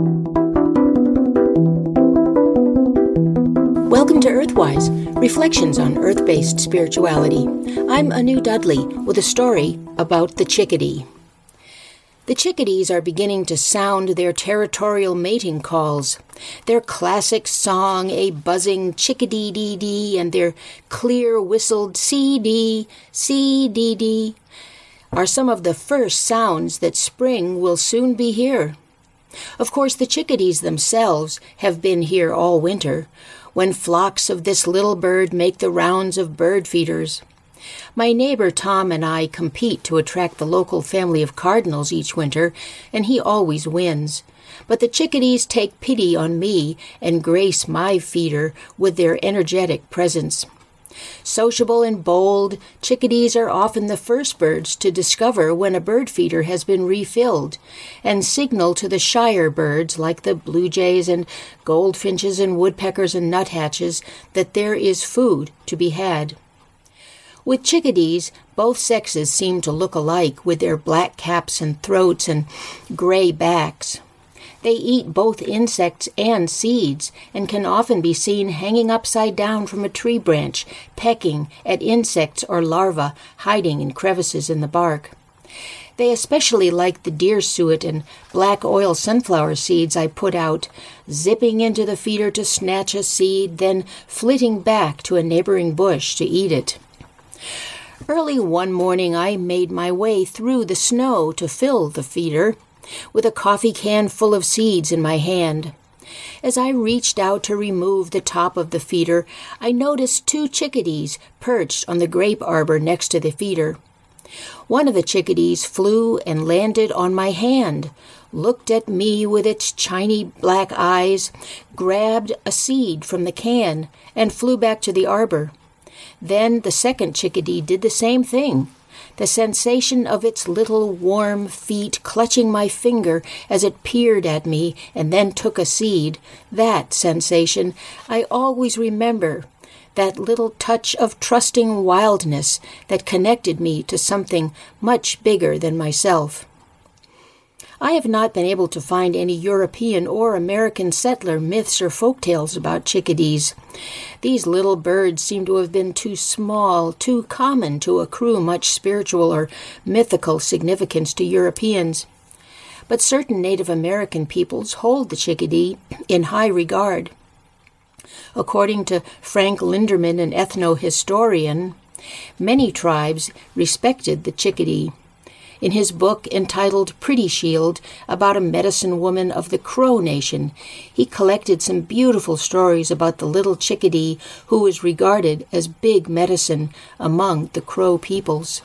Welcome to Earthwise, reflections on Earth-based spirituality. I'm Anu Dudley with a story about the chickadee. The chickadees are beginning to sound their territorial mating calls. Their classic song, a buzzing chickadee-dee-dee, and their clear whistled C-D, C-D-D, are some of the first sounds that spring will soon be here. Of course, the chickadees themselves have been here all winter, when flocks of this little bird make the rounds of bird feeders. My neighbor Tom and I compete to attract the local family of cardinals each winter, and he always wins. But the chickadees take pity on me and grace my feeder with their energetic presence. Sociable and bold, chickadees are often the first birds to discover when a bird feeder has been refilled, and signal to the shyer birds like the blue jays and goldfinches and woodpeckers and nuthatches that there is food to be had. With chickadees, both sexes seem to look alike with their black caps and throats and gray backs. They eat both insects and seeds and can often be seen hanging upside down from a tree branch, pecking at insects or larvae hiding in crevices in the bark. They especially like the deer suet and black oil sunflower seeds I put out, zipping into the feeder to snatch a seed, then flitting back to a neighboring bush to eat it. Early one morning I made my way through the snow to fill the feeder, with a coffee can full of seeds in my hand. As I reached out to remove the top of the feeder, I noticed two chickadees perched on the grape arbor next to the feeder. One of the chickadees flew and landed on my hand, looked at me with its shiny black eyes, grabbed a seed from the can, and flew back to the arbor. Then the second chickadee did the same thing. The sensation of its little warm feet clutching my finger as it peered at me and then took a seed, that sensation I always remember, that little touch of trusting wildness that connected me to something much bigger than myself. I have not been able to find any European or American settler myths or folktales about chickadees. These little birds seem to have been too small, too common to accrue much spiritual or mythical significance to Europeans. But certain Native American peoples hold the chickadee in high regard. According to Frank Linderman, an ethno-historian, many tribes respected the chickadee. In his book entitled Pretty Shield, about a medicine woman of the Crow Nation, he collected some beautiful stories about the little chickadee who was regarded as big medicine among the Crow peoples.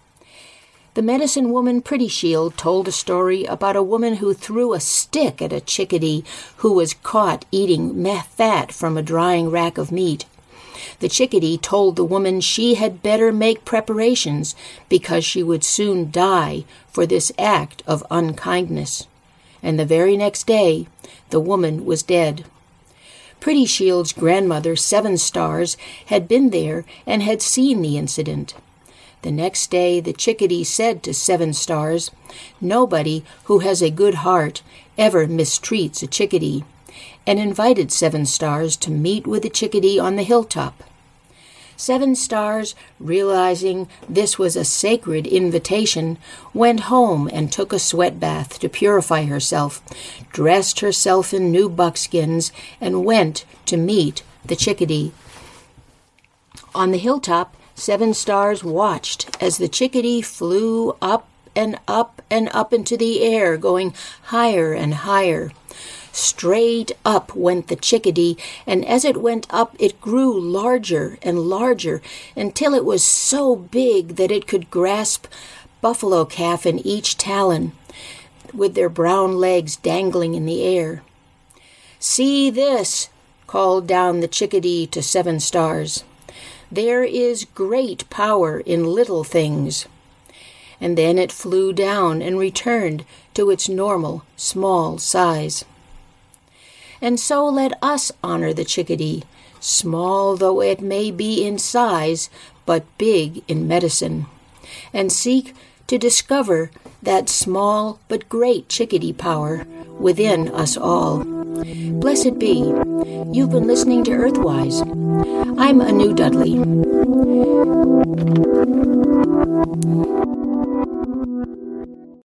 The medicine woman Pretty Shield told a story about a woman who threw a stick at a chickadee who was caught eating fat from a drying rack of meat. The chickadee told the woman she had better make preparations because she would soon die for this act of unkindness. And the very next day, the woman was dead. Pretty Shield's grandmother, Seven Stars, had been there and had seen the incident. The next day, the chickadee said to Seven Stars, "Nobody who has a good heart ever mistreats a chickadee," and invited Seven Stars to meet with the chickadee on the hilltop. Seven Stars, realizing this was a sacred invitation, went home and took a sweat bath to purify herself, dressed herself in new buckskins, and went to meet the chickadee. On the hilltop, Seven Stars watched as the chickadee flew up and up and up into the air, going higher and higher. Straight up went the chickadee, and as it went up, it grew larger and larger until it was so big that it could grasp buffalo calf in each talon, with their brown legs dangling in the air. "See this," called down the chickadee to Seven Stars. "There is great power in little things." And then it flew down and returned to its normal, small size. And so let us honor the chickadee, small though it may be in size, but big in medicine, and seek to discover that small but great chickadee power within us all. Blessed be. You've been listening to Earthwise. I'm Anu Dudley.